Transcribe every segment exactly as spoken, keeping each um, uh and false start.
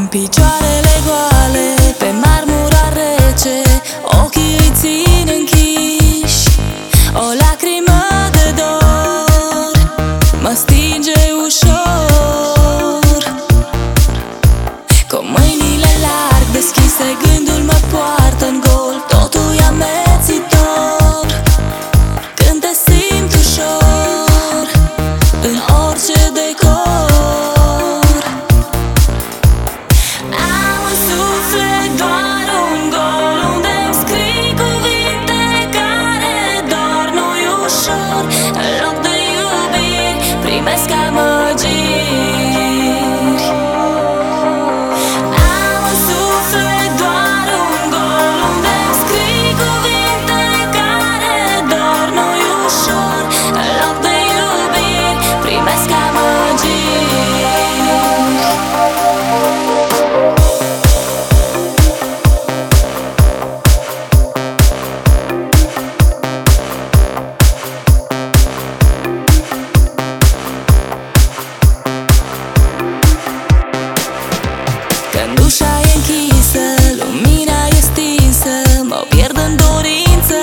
picioarele goale pe marmura rece, ochii îi țin închiși, o lacrimă de dor mă stinge ușor. Cu mâinile larg deschise, gândul mă poartă în gol, totul e amețitor când te simt ușor în orice decor. Am în suflet doar un gol unde-mi scrii cuvinte care dor. Nu-i ușor, în loc de iubiri primesc amăgiri. Am în suflet doar un gol unde-mi scrii cuvinte care dor. Nu-i ușor, în loc de iubiri primesc amăgiri. Când ușa e închisă, lumina e stinsă, mă pierd în dorință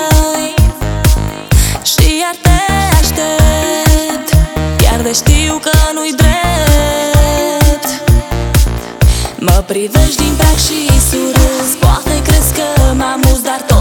și iar te aștept, chiar de știu că nu-i drept. Mă privești din prag și surâzi, poate crezi că m-am uz, dar tot